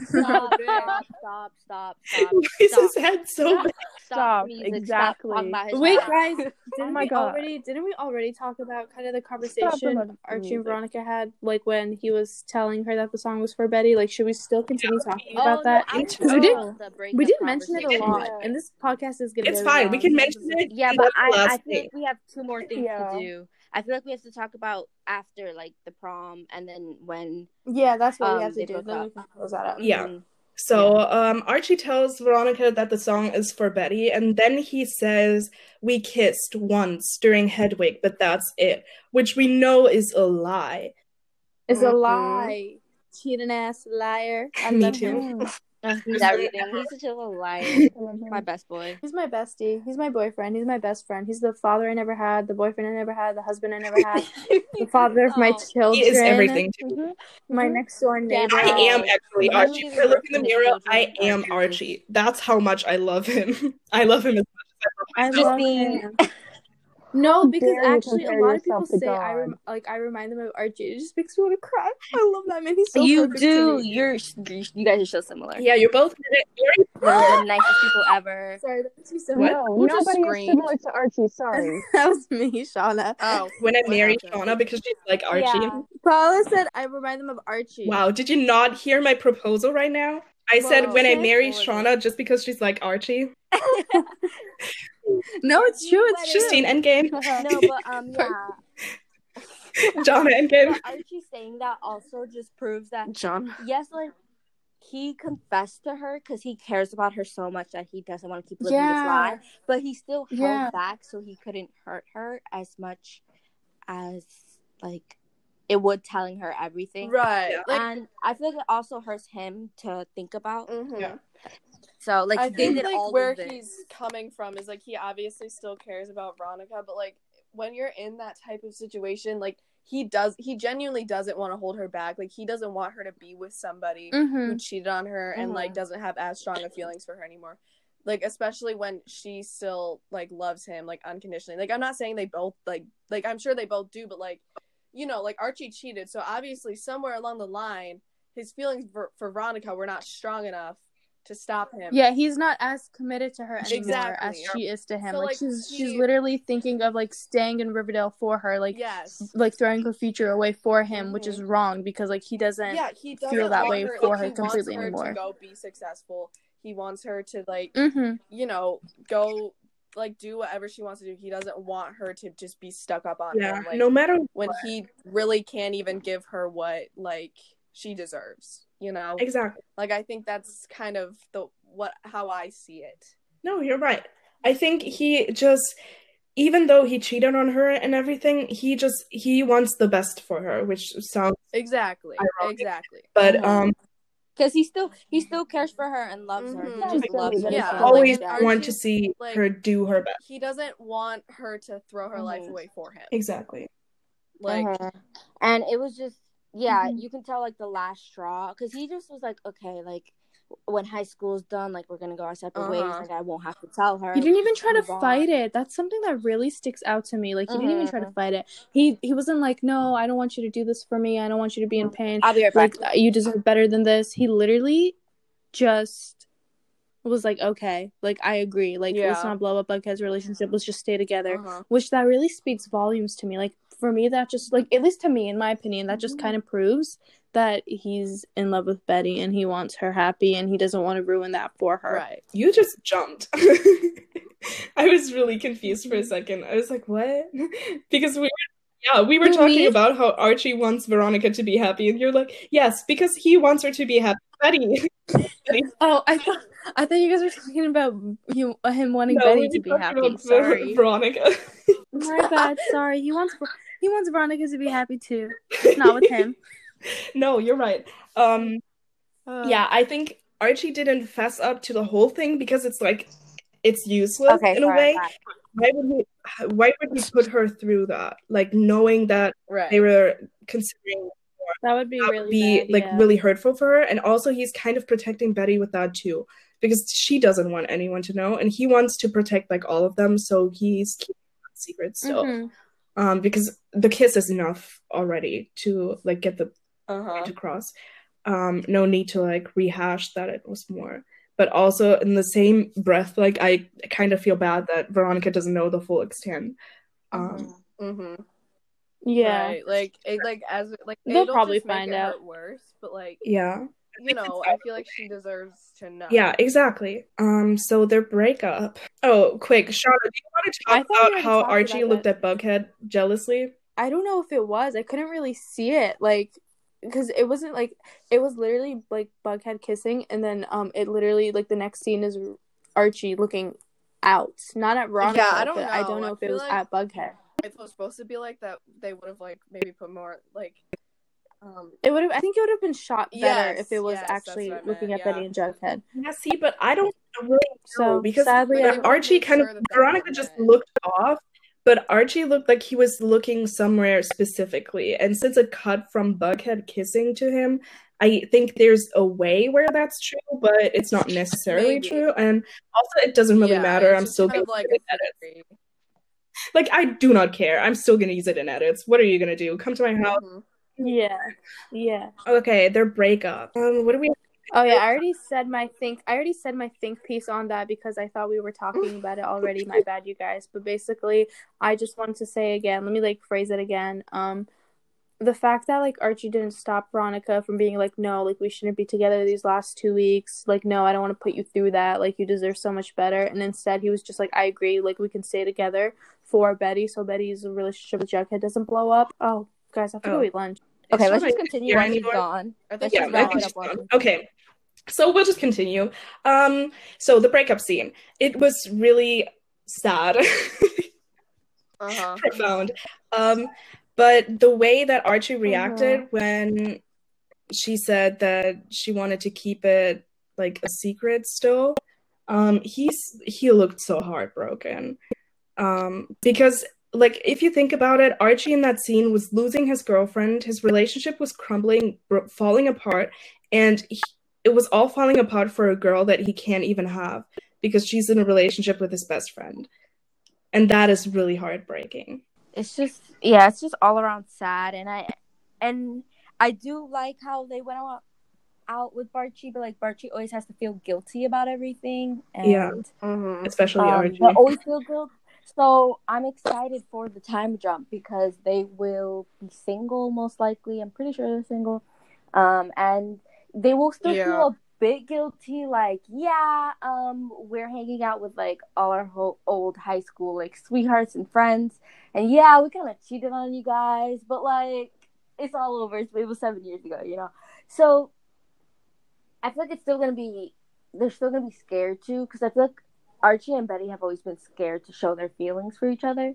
Stop! Why is his head so big? Stop, music. exactly. Stop talking about his Wait, head. guys, didn't my we God. already talk about kind of the about conversation the Archie music. and Veronica had, like when he was telling her that the song was for Betty? Like, should we still continue talking Oh, about that? no, I Because we did- about the breakup We did mention it a conversation. lot, and this podcast is gonna. It's be fine. We long. can mention it. Yeah, and but that's the I last feel thing. like we have two more things Yeah. to do. I feel like we have to talk about after like the prom and then when Yeah, that's what we have they to do. broke Then up. we can close that out. Yeah. Mhm. So Archie tells Veronica that the song is for Betty, and then he says, "We kissed once during Hedwig, but that's it," which we know is a lie. It's a Mhm. lie. Cheating ass liar. I Me love too. him. He's everything. He's such a little liar. My best boy. He's my bestie. He's my boyfriend. He's my best friend. He's the father I never had, the boyfriend I never had, the husband I never had, the father of my Oh. children. He is everything to me. Mm-hmm. My next door neighbor. I am actually When Archie. he If I look in the was mirror, children, I am Jesus. Archie. That's how much I love him. I love him as much I as I love love Justine. him. No, because dare you actually, a compare lot of people yourself to say God. I remind them of Archie. It just makes me want to cry. I love that man. He's so You perfect to do. me. You guys are so similar. Yeah, you're both very You're the nicest people ever. Sorry, that makes me so What? No, Who just nobody is screamed? similar to Archie. Sorry. That was me, Shauna. Oh, when I what married happened? Shauna because she's like Archie. Yeah. Paula said I remind them of Archie. Wow, did you not hear my proposal right now? I said Whoa. when I Okay. marry What was Shauna just because she's like Archie. No, it's true. It's true. Justine Endgame. No, but yeah. Jonna Endgame. But Archie saying that also just proves that John. yes, like he confessed to her because he cares about her so much that he doesn't want to keep living this Yeah. lie. But he still held Yeah. back so he couldn't hurt her as much as like it would telling her everything. Right. Yeah. Like, And I feel like it also hurts him to think about. mhm. Yeah. So like I they think did like all where of this. he's coming from is like he obviously still cares about Veronica, but like when you're in that type of situation, like he genuinely doesn't want to hold her back. Like he doesn't want her to be with somebody Mm-hmm. who cheated on her and like doesn't have as strong of feelings for her anymore. Like especially when she still like loves him like unconditionally. Like I'm not saying they both like I'm sure they both do, but like you know, like Archie cheated, so obviously somewhere along the line his feelings for Veronica were not strong enough to stop him. Yeah, he's not as committed to her anymore Exactly. as she is to him. So, like like, she's he- literally thinking of like staying in Riverdale for her, like Yes. like throwing her future away for him, which is wrong because like he doesn't. Yeah, he doesn't feel that want way her, for like, her he completely wants her anymore. to go be successful. He wants her to like Mm-hmm. you know go like do whatever she wants to do. He doesn't want her to just be stuck up on Yeah, him. Like no matter when what. he really can't even give her what like she deserves. You know, Exactly. like I think that's kind of how I see it. No, you're right. I think he just, even though he cheated on her and everything, he wants the best for her, which sounds, Exactly. Ironic. Exactly. but Because he still cares for her and loves her. Mhm. He just loves her. Yeah, so like, always and want to Archie's, see like, her do her best. He doesn't want her to throw her life Mhm. away for him. Exactly. Like And it was just you can tell like the last straw because he just was like, okay, like when high school's done, like we're gonna go our separate ways. Uh-huh. Like I won't have to tell her. He didn't even try to Move on. fight it. That's something that really sticks out to me. Like he didn't even try to fight it. He wasn't like, no, I don't want you to do this for me. I don't want you to be in pain. I'll be right back. Like you deserve better than this. He literally just was like, okay, like I agree. Like let's not blow up Bughead's relationship. Let's just stay together. Uh-huh. Which that really speaks volumes to me. Like for me, that just like at least to me, in my opinion, that just kind of proves that he's in love with Betty and he wants her happy and he doesn't want to ruin that for her. Right. You just jumped. I was really confused for a second. I was like, what? Because we were Who, talking me? about how Archie wants Veronica to be happy, and you're like, yes, because he wants her to be happy. Betty. Oh, I thought I thought you guys were talking about him wanting No, Betty we to be talked happy. about Sorry. Veronica. My bad. Sorry. He wants Veronica to be happy too. Just not with him. No, you're right. Yeah, I think Archie didn't fess up to the whole thing because it's like it's useless in a way. Why would he put her through that? Like knowing that they were considering that would be really hurtful for her, and also he's kind of protecting Betty with that too because she doesn't want anyone to know, and he wants to protect like all of them, so he's keeping that secret still. Because the kiss is enough already to like get the point across. No need to like rehash that it was more. But also in the same breath, like I kind of feel bad that Veronica doesn't know the full extent. Yeah, right. Like they'll probably find out worse, but like yeah, you know, I feel like she deserves to know. Yeah, exactly. So their breakup. Oh, quick, Shauna, do you want to talk about how Archie looked at Bughead jealously? I don't know if it was. I couldn't really see it, like, because it wasn't like it was literally like Bughead kissing, and then it literally like the next scene is Archie looking out, not at Veronica. Yeah, I don't know. I don't know if it was like, at Bughead. If it was supposed to be like that, they would have like maybe put more like. It would have. I think it would have been shot better if it was actually looking at Betty and Jughead. Yeah, see, but I don't really know because sadly, Archie kind of Veronica just looked off, but Archie looked like he was looking somewhere specifically, and since it cut from Bughead kissing to him, I think there's a way where that's true, but it's not necessarily true, and also it doesn't really matter. I'm still gonna use it in edits. Like I do not care. I'm still gonna use it in edits. What are you gonna do? Come to my house? Yeah. Okay, their breakup. What do we? Oh yeah, I already said my think piece on that because I thought we were talking about it already. My bad, you guys. But basically, I just wanted to say again. Let me like phrase it again. The fact that like Archie didn't stop Veronica from being like, no, like we shouldn't be together these last 2 weeks. Like, no, I don't want to put you through that. Like, you deserve so much better. And instead, he was just like, I agree. Like, we can stay together for Betty, so Betty's relationship with Jughead doesn't blow up. Oh, guys, I have to go eat lunch. Okay, let's just continue while he's gone. Okay, so we'll just continue. So the breakup scene. It was really sad. Profound. But the way that Archie reacted when she said that she wanted to keep it like a secret still, he looked so heartbroken. Because like if you think about it, Archie in that scene was losing his girlfriend, his relationship was crumbling, falling apart, and it was all falling apart for a girl that he can't even have because she's in a relationship with his best friend. And that is really heartbreaking. It's just all around sad, and I do like how they went out with Barchi, but like Barchi always has to feel guilty about everything, and especially Archie. They always feel guilt. So I'm excited for the time jump because they will be single most likely. I'm pretty sure they're single, and they will still feel a bit guilty. Like, we're hanging out with like all our old high school like sweethearts and friends, and we kind of cheated on you guys, but like it's all over. It was 7 years ago, you know. So I feel like they're still gonna be scared too, because I feel like Archie and Betty have always been scared to show their feelings for each other.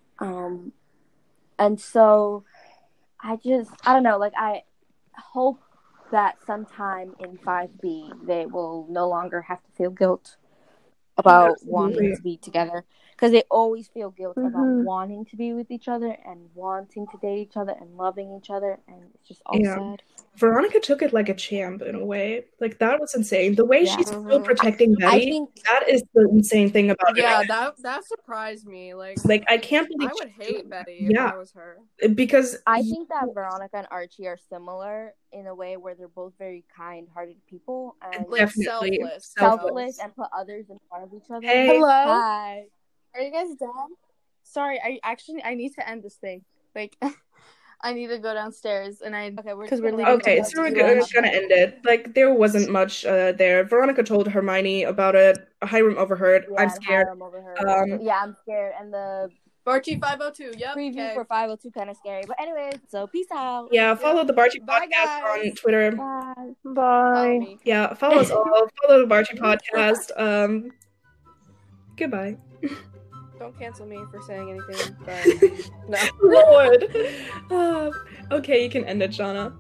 And so I don't know, like I hope that sometime in 5B they will no longer have to feel guilt about wanting to be together, because they always feel guilt about wanting to be with each other and wanting to date each other and loving each other, and it's just all sad. Veronica took it like a champ in a way. Like that was insane. The way she's still protecting Betty, that is the insane thing about it. Yeah, that surprised me. Like I can't believe I would hate Betty if I was her. Because I think that Veronica and Archie are similar in a way where they're both very kind-hearted people and like selfless and put others in front of each other. Hey. Hello. Hi. Are you guys done? Sorry, I need to end this thing. Like, I need to go downstairs, and because we're leaving. Okay, so we're gonna end it. Like, there wasn't much there. Veronica told Hermione about it. Hiram overheard. Yeah, I'm scared. I'm scared. And the Barchi 502. Yep. Preview Okay. for 502 kind of scary. But anyways, so peace out. Yeah, follow the Barchi Bye, Podcast guys. on Twitter. Bye. Follow Bye. me. Yeah, follow us all. Follow the Barchi Podcast. Goodbye. Don't cancel me for saying anything, but no. Lord. Okay, you can end it, Shauna.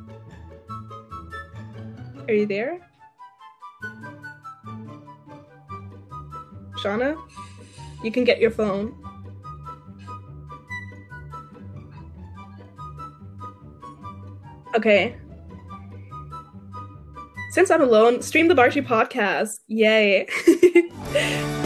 Are you there? Shauna? You can get your phone. Okay. Since I'm alone, stream the Barchi Podcast. Yay.